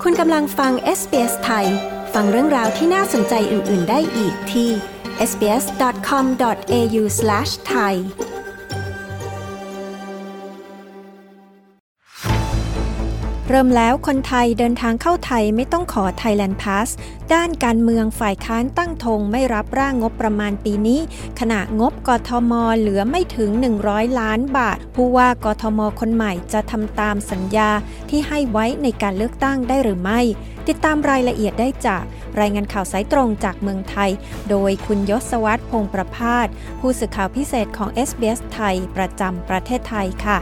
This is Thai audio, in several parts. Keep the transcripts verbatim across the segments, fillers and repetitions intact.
คุณกำลังฟัง เอส บี เอส ไทยฟังเรื่องราวที่น่าสนใจอื่นๆได้อีกที่ เอส บี เอส ดอท คอม ดอท เอ ยู สแลช ไทยเริ่มแล้วคนไทยเดินทางเข้าไทยไม่ต้องขอ Thailand Pass ด้านการเมืองฝ่ายค้านตั้งธงไม่รับร่างงบประมาณปีนี้ขณะงบกทม.เหลือไม่ถึงหนึ่งร้อยล้านบาทผู้ว่ากทม.คนใหม่จะทำตามสัญญาที่ให้ไว้ในการเลือกตั้งได้หรือไม่ติดตามรายละเอียดได้จากรายงานข่าวสายตรงจากเมืองไทยโดยคุณยศวัฒน์พงษ์ประภาสผู้สื่อข่าวพิเศษของ เอส บี เอส ไทยประจำประเทศไทยค่ะ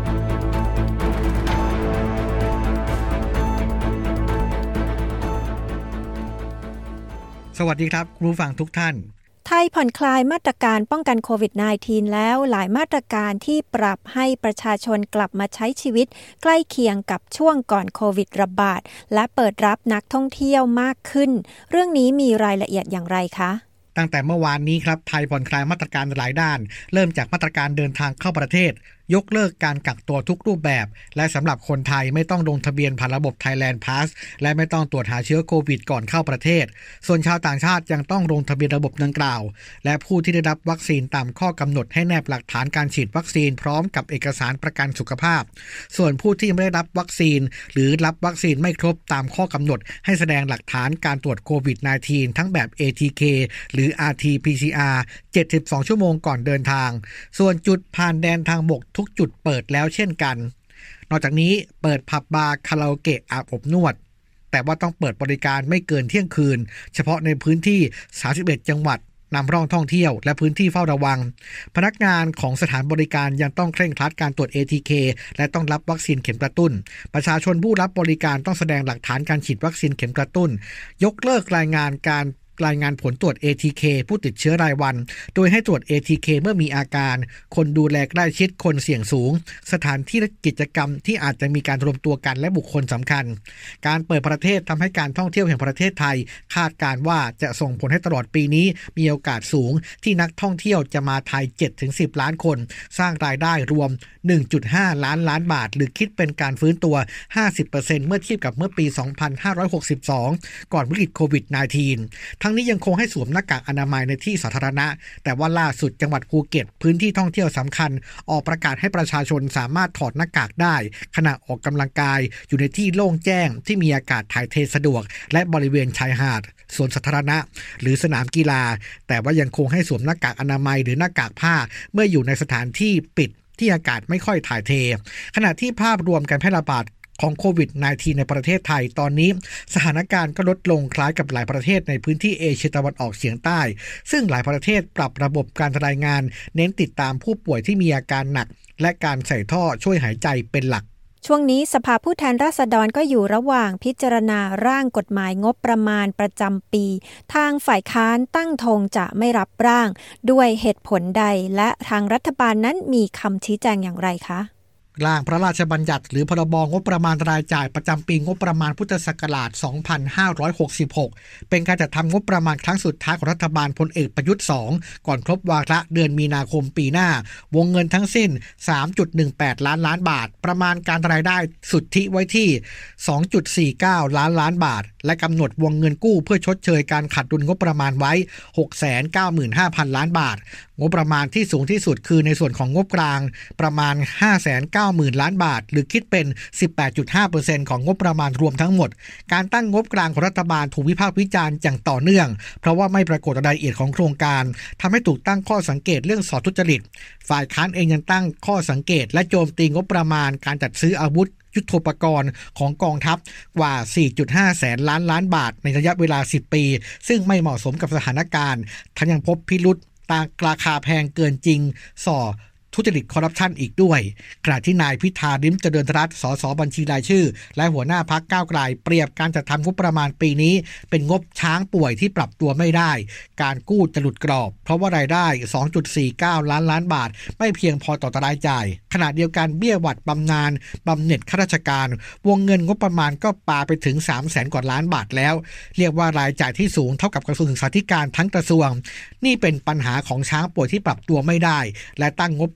สวัสดีครับคุณผู้ฟังทุกท่านไทยผ่อนคลายมาตรการป้องกันโควิด สิบเก้า แล้วหลายมาตรการที่ปรับให้ประชาชนกลับมาใช้ชีวิตใกล้เคียงกับช่วงก่อนโควิดระบาดและเปิดรับนักท่องเที่ยวมากขึ้นเรื่องนี้มีรายละเอียดอย่างไรคะตั้งแต่เมื่อวานนี้ครับไทยผ่อนคลายมาตรการหลายด้านเริ่มจากมาตรการเดินทางเข้าประเทศยกเลิกการกักตัวทุกรูปแบบและสำหรับคนไทยไม่ต้องลงทะเบียนผ่านระบบ Thailand Pass และไม่ต้องตรวจหาเชื้อโควิดก่อนเข้าประเทศส่วนชาวต่างชาติยังต้องลงทะเบียนระบบดังกล่าวและผู้ที่ได้รับวัคซีนตามข้อกำหนดให้แนบหลักฐานการฉีดวัคซีนพร้อมกับเอกสารประกันสุขภาพส่วนผู้ที่ไม่ได้รับวัคซีนหรือรับวัคซีนไม่ครบตามข้อกำหนดให้แสดงหลักฐานการตรวจโควิด สิบเก้า ทั้งแบบ เอ ที เค หรือ อาร์ ที พี ซี อาร์ เจ็ดสิบสองชั่วโมงก่อนเดินทางส่วนจุดผ่านแดนทางบกทุกจุดเปิดแล้วเช่นกันนอกจากนี้เปิดผับบาร์คาราโอเกะอาบอบนวดแต่ว่าต้องเปิดบริการไม่เกินเที่ยงคืนเฉพาะในพื้นที่สามสิบเอ็ดจังหวัดนำร่องท่องเที่ยวและพื้นที่เฝ้าระวังพนักงานของสถานบริการยังต้องเคร่งครัดการตรวจ เอ ที เค และต้องรับวัคซีนเข็มกระตุ้นประชาชนผู้รับบริการต้องแสดงหลักฐานการฉีดวัคซีนเข็มกระตุ้นยกเลิกรายงานการรายงานผลตรวจ เอ ที เค ผู้ติดเชื้อรายวันโดยให้ตรวจ เอ ที เค เมื่อมีอาการคนดูแลใกล้ชิดคนเสี่ยงสูงสถานที่และกิจกรรมที่อาจจะมีการรวมตัวกันและบุคคลสำคัญการเปิดประเทศทำให้การท่องเที่ยวแห่งประเทศไทยคาดการว่าจะส่งผลให้ตลอดปีนี้มีโอกาสสูงที่นักท่องเที่ยวจะมาไทย เจ็ดถึงสิบ ล้านคนสร้างรายได้รวม หนึ่งจุดห้า ล้านล้านบาทหรือคิดเป็นการฟื้นตัว ห้าสิบเปอร์เซ็นต์ เมื่อเทียบกับเมื่อปี สองพันห้าร้อยหกสิบสอง ก่อนวิกฤตโควิด สิบเก้าทั้งนี้ยังคงให้สวมหน้ากากอนามัยในที่สาธารณะแต่ว่าล่าสุดจังหวัดภูเก็ตพื้นที่ท่องเที่ยวสำคัญออกประกาศให้ประชาชนสามารถถอดหน้ากากได้ขณะออกกำลังกายอยู่ในที่โล่งแจ้งที่มีอากาศถ่ายเทสะดวกและบริเวณชายหาดสวนสาธารณะหรือสนามกีฬาแต่ว่ายังคงให้สวมหน้ากากอนามัยหรือหน้ากากผ้าเมื่ออยู่ในสถานที่ปิดที่อากาศไม่ค่อยถ่ายเทขณะที่ภาพรวมการแพร่ระบาดของโควิด สิบเก้า ในประเทศไทยตอนนี้สถานการณ์ก็ลดลงคล้ายกับหลายประเทศในพื้นที่เอเชียตะวันออกเฉียงใต้ซึ่งหลายประเทศปรับระบบการรายงานเน้นติดตามผู้ป่วยที่มีอาการหนักและการใส่ท่อช่วยหายใจเป็นหลักช่วงนี้สภาผู้แทนราษฎรก็อยู่ระหว่างพิจารณาร่างกฎหมายงบประมาณประจำปีทางฝ่ายค้านตั้งธงจะไม่รับร่างด้วยเหตุผลใดและทางรัฐบาลนั้นมีคำชี้แจงอย่างไรคะร่างพระราชบัญญัติหรือพรบงบประมาณรายจ่ายประจำปีงบประมาณพุทธศักราช สองพันห้าร้อยหกสิบหก เป็นการจัดทำงบประมาณครั้งสุดท้ายของรัฐบาลพลเอกประยุทธ์ สอง ก่อนครบวาระเดือนมีนาคมปีหน้าวงเงินทั้งสิ้น สามจุดหนึ่งแปด ล้านล้านบาทประมาณการรายได้สุทธิไว้ที่ สองจุดสี่เก้า ล้านล้านบาทและกำหนดวงเงินกู้เพื่อชดเชยการขาดดุลงบประมาณไว้ หกแสนเก้าหมื่นห้าพัน ล้านบาทงบประมาณที่สูงที่สุดคือในส่วนของงบกลางประมาณ ห้าแสนเก้าหมื่น ล้านบาทหรือคิดเป็น สิบแปดจุดห้าเปอร์เซ็นต์ ของงบประมาณรวมทั้งหมดการตั้งงบกลางของรัฐบาลถูกวิพากษ์วิจารณ์อย่างต่อเนื่องเพราะว่าไม่ปรากฏรายละเอียดของโครงการทำให้ถูกตั้งข้อสังเกตเรื่องสอดทุจริตฝ่ายค้านเองยังตั้งข้อสังเกตและโจมตีงบประมาณการจัดซื้ออาวุธยุทโธปกรณ์ของกองทัพกว่า สี่จุดห้า แสนล้านล้านบาทในระยะเวลาสิบปีซึ่งไม่เหมาะสมกับสถานการณ์ทั้งยังพบพิรุธตามราคาแพงเกินจริงส่อทุจริตคอร์รัปชันอีกด้วยขณะที่นายพิธาลิ้มเจริญรัตน์สสบัญชีรายชื่อและหัวหน้าพรรคก้าวไกลเปรียบการจัดทำงบประมาณปีนี้เป็นงบช้างป่วยที่ปรับตัวไม่ได้การกู้จะหลุดกรอบเพราะว่ารายได้ สองจุดสี่เก้า ล้านล้านบาทไม่เพียงพอต่อรายจ่ายขณะเดียวกันเบี้ยหวัดบำนาญบำเหน็จข้าราชการวงเงินงบประมาณก็ปาไปถึง สามแสน กว่าล้านบาทแล้วเรียกว่ารายจ่ายที่สูงเท่ากับกระทรวงศึกษาธิการทั้งกระทรวงนี่เป็นปัญหาของช้างป่วยที่ปรับตัวไม่ได้และตั้งงบประ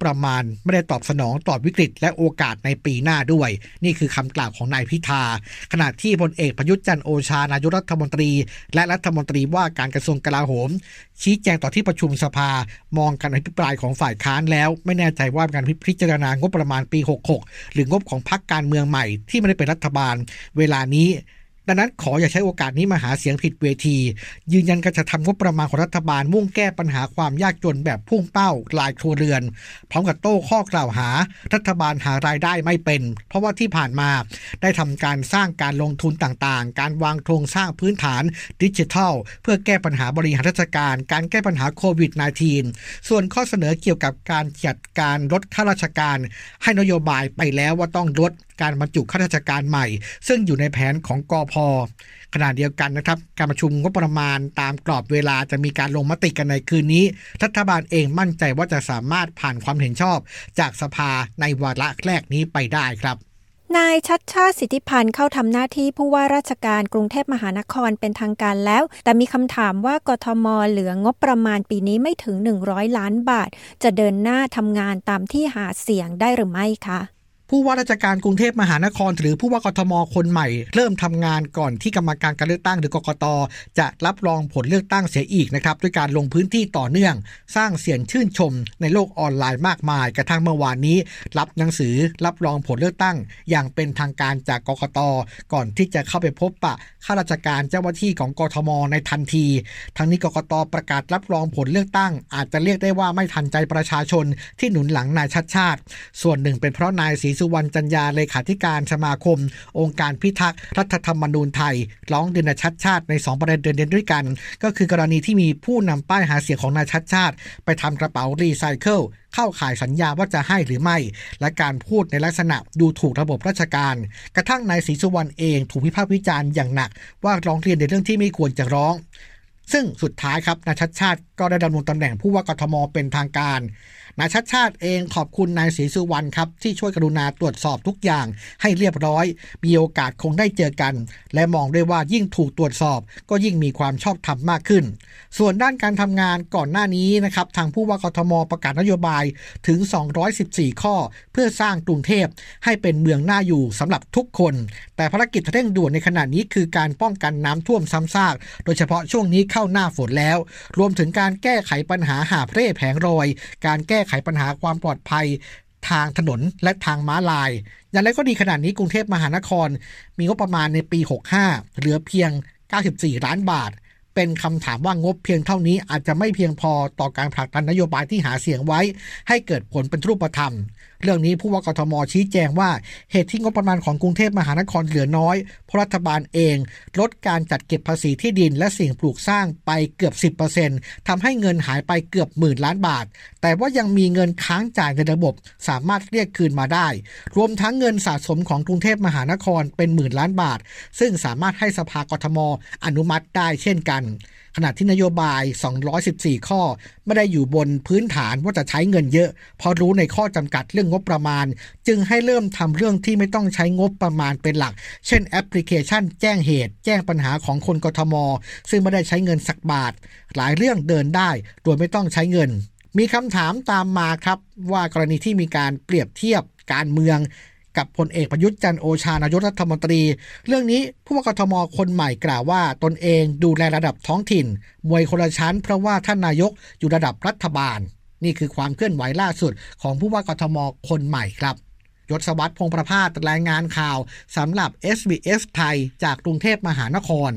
ประมาณไม่ได้ตอบสนองต่อวิกฤตและโอกาสในปีหน้าด้วยนี่คือคำกล่าวของนายพิธาขณะที่พลเอกประยุทธ์จันทร์โอชานายกรัฐมนตรีและรัฐมนตรีว่าการกระทรวงกลาโหมชี้แจงต่อที่ประชุมสภามองการอภิปรายของฝ่ายค้านแล้วไม่แน่ใจว่าการพิจารณางบประมาณปีหกสิบหกหรืองบของพรรคการเมืองใหม่ที่ไม่ได้เป็นรัฐบาลเวลานี้ดังนั้นขออย่าใช้โอกาสนี้มาหาเสียงผิดเวทียืนยันการจะทำงบประมาณของรัฐบาลมุ่งแก้ปัญหาความยากจนแบบพุ่งเป้ารายครัวเรือนพร้อมกับโต้ข้อกล่าวหารัฐบาลหารายได้ไม่เป็นเพราะว่าที่ผ่านมาได้ทำการสร้างการลงทุนต่างๆการวางโครงสร้างพื้นฐานดิจิทัลเพื่อแก้ปัญหาบริหารราชการการแก้ปัญหาโควิด สิบเก้า ส่วนข้อเสนอเกี่ยวกับการจัดการลดข้าราชการให้นโยบายไปแล้วว่าต้องลดการบรรจุข้าราชการใหม่ซึ่งอยู่ในแผนของกพ.ขณะเดียวกันนะครับการประชุมงบประมาณตามกรอบเวลาจะมีการลงมติกันในคืนนี้รัฐบาลเองมั่นใจว่าจะสามารถผ่านความเห็นชอบจากสภาในวาระแรกนี้ไปได้ครับนายชัชชาติสิทธิพันธ์เข้าทำหน้าที่ผู้ว่าราชการกรุงเทพมหานครเป็นทางการแล้วแต่มีคำถามว่ากทม.เหลืองบประมาณปีนี้ไม่ถึงหนึ่งร้อยล้านบาทจะเดินหน้าทำงานตามที่หาเสียงได้หรือไม่คะผู้ว่าราชการกรุงเทพมหานครหรือผู้ว่ากทม.คนใหม่เริ่มทำงานก่อนที่กรรมการการเลือกตั้งหรือกกต.จะรับรองผลเลือกตั้งเสียอีกนะครับด้วยการลงพื้นที่ต่อเนื่องสร้างเสียงชื่นชมในโลกออนไลน์มากมายกระทั่งเมื่อวานนี้รับหนังสือรับรองผลเลือกตั้งอย่างเป็นทางการจากกกต.ก่อนที่จะเข้าไปพบปะข้าราชการเจ้าหน้าที่ของกทม.ในทันทีทั้งนี้กกต.ประกาศรับรองผลเลือกตั้งอาจจะเรียกได้ว่าไม่ทันใจประชาชนที่หนุนหลังนายชัชชาติส่วนหนึ่งเป็นเพราะนายศรีสุวรรณจันยาเลขาธิการสมาคมองค์การพิทักษ์รัฐธรรมนูญไทยร้องเรียนนายชัชชาติในสองประเด็นด้วยกันก็คือกรณีที่มีผู้นำป้ายหาเสียงของนายชัชชาติไปทำกระเป๋ารีไซเคิลเข้าข่ายสัญญาว่าจะให้หรือไม่และการพูดในลักษณะดูถูกระบบราชการกระทั่งนายศรีสุวรรณเองถูกวิพากษ์วิจารณ์อย่างหนักว่าร้องเรียนในเรื่องที่ไม่ควรจะร้องซึ่งสุดท้ายครับนายชัชชาติก็ได้ดำรงตำแหน่งผู้ว่ากทม.เป็นทางการนายชัชชาติเองขอบคุณนายศรีสุวรรณครับที่ช่วยกรุณาตรวจสอบทุกอย่างให้เรียบร้อยมีโอกาสคงได้เจอกันและมองด้วยว่ายิ่งถูกตรวจสอบก็ยิ่งมีความชอบธรรมมากขึ้นส่วนด้านการทำงานก่อนหน้านี้นะครับทางผู้ว่ากทม.ประกาศนโยบายถึงสองร้อยสิบสี่ข้อเพื่อสร้างกรุงเทพให้เป็นเมืองน่าอยู่สำหรับทุกคนแต่ภารกิจเร่งด่วนในขณะนี้คือการป้องกันน้ำท่วมซ้ำซากโดยเฉพาะช่วงนี้เข้าหน้าฝนแล้วรวมถึงการแก้ไขปัญหาหาบเร่แผงรอยการแก้ไขปัญหาความปลอดภัยทางถนนและทางม้าลายอย่างไรก็ดีขณะนี้กรุงเทพมหานครมีงบประมาณในปีหกสิบห้าเหลือเพียงเก้าสิบสี่ล้านบาทเป็นคำถามว่างบเพียงเท่านี้อาจจะไม่เพียงพอต่อการผลักดันนโยบายที่หาเสียงไว้ให้เกิดผลเป็นรูปธรรมเรื่องนี้ผู้ว่ากทม.ชี้แจงว่าเหตุที่งบประมาณของกรุงเทพมหานครเหลือน้อยเพราะรัฐบาลเองลดการจัดเก็บภาษีที่ดินและสิ่งปลูกสร้างไปเกือบ สิบเปอร์เซ็นต์ ทำให้เงินหายไปเกือบหมื่นล้านบาทแต่ว่ายังมีเงินค้างจ่ายในระบบสามารถเรียกคืนมาได้รวมทั้งเงินสะสมของกรุงเทพมหานครเป็นหมื่นล้านบาทซึ่งสามารถให้สภากทม.อนุมัติได้เช่นกันขณะที่นโยบายสองร้อยสิบสี่ข้อไม่ได้อยู่บนพื้นฐานว่าจะใช้เงินเยอะเพราะรู้ในข้อจำกัดเรื่องงบประมาณจึงให้เริ่มทำเรื่องที่ไม่ต้องใช้งบประมาณเป็นหลักเช่นแอปพลิเคชันแจ้งเหตุแจ้งปัญหาของคนกทม.ซึ่งไม่ได้ใช้เงินสักบาทหลายเรื่องเดินได้โดยไม่ต้องใช้เงินมีคำถามตามมาครับว่ากรณีที่มีการเปรียบเทียบการเมืองกับพลเอกประยุทธ์จันทร์โอชานายกรัฐมนตรีเรื่องนี้ผู้ว่ากทม.คนใหม่กล่าวว่าตนเองดูแลระดับท้องถิ่นมวยคนละชั้นเพราะว่าท่านนายกอยู่ระดับรัฐบาลนี่คือความเคลื่อนไหวล่าสุดของผู้ว่ากทม.คนใหม่ครับยศวัฒน์พงษ์ประภาสรายงานข่าวสำหรับ เอส บี เอส ไทยจากกรุงเทพมหานคร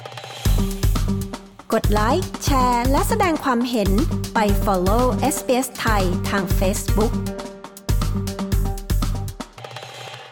กดไลค์แชร์และแสดงความเห็นไป follow เอส บี เอส ไทยทาง Facebook